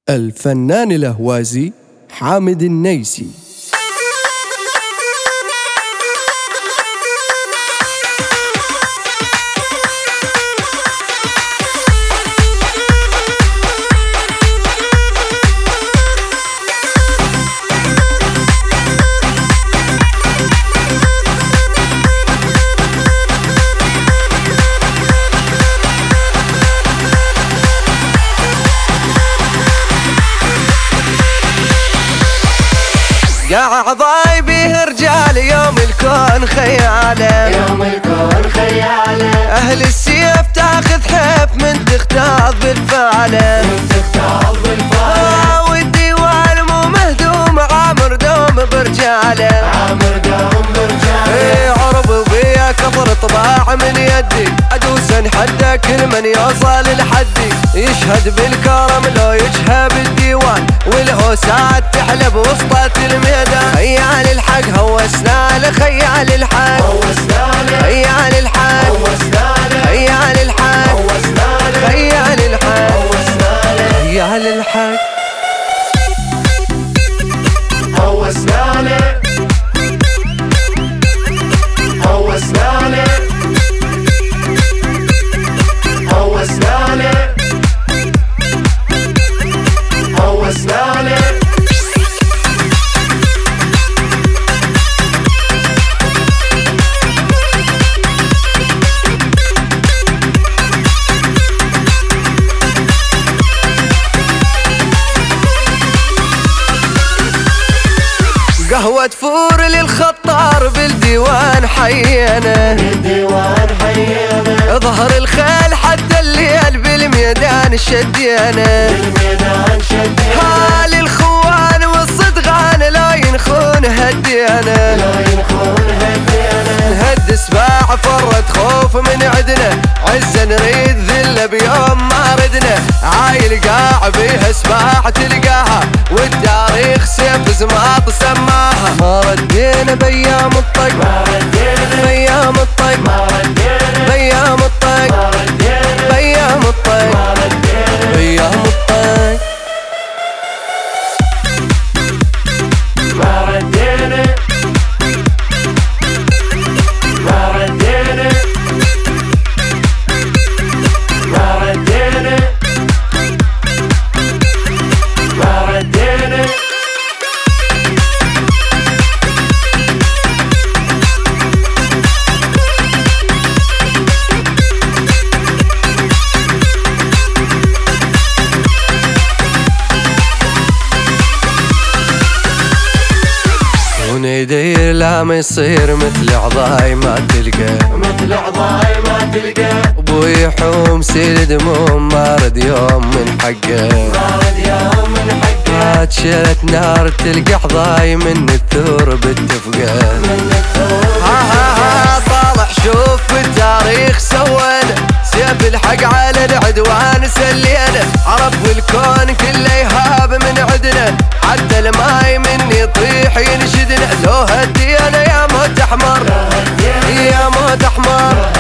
الفنان الأهوازي حامد النيسي. قاع ضايبيه رجال يوم الكون خياله، يوم الكون خياله. أهل السيف تاخذ حيف من تختاض بالفعله، من تختاض بالفعله. والديوان مو مهدوم عامر دوم برجاله، عامر دوم برجاله. عرب بيا كفر طباع من يدي، ادوس انحدى كل من يوصل لحدي، يشهد بالكرم لو يجهى بالديوان، والهوسات تحلب وسطة الميدان. خيال الحق هوسنا له، خيال الحق هوسنا له، خيال الحق هوسنا له، خيال الحق هوسنا له، خيال الحق هوسنا له، خيال الحق هوسنا له، هوسنا له، هوسنا له، هوسنا له. قهوة فور للخطار بالديوان حينا، بالديوان حينا. ظهر الخيل حتى الليل بالميدان شدينا، بالميدان شدينا. هال الخوان والصدغان لا ينخون هدينا، لا ينخون هدينا. نهد سباع فرد خوف من عدنا، عزة نريد ذلة بيوم ما ردنا، عايل قاع بيها سباع تلقاها، والتاريخ سيف زماط سماها. ما ردينا بيام الطق، ما ردينا بيام الطق، ما ردينا بيام الطق، ما ردينا بيام الطق، ما ردينا بيام الطق. ما ردينا ما ردينا ما ردينا ما ردينا. ونيدير لا ما يصير مثل عضاي ما تلقى، مثل عضاي ما تلقى. ابوي حوم سيل دموم ما رد يوم من حقه، ما رد يوم من حقه. شلت نار تلقى عضاي من الثور بالتفقه. من الثور ها طالع شوف بالتاريخ سوينا، سيف الحق على العدوان سلينا، عرب والكون كله يهاب من عدنا، حتى الماي مني يطيح ينشدنا. لو هدينا يا موت احمر، يا موت احمر،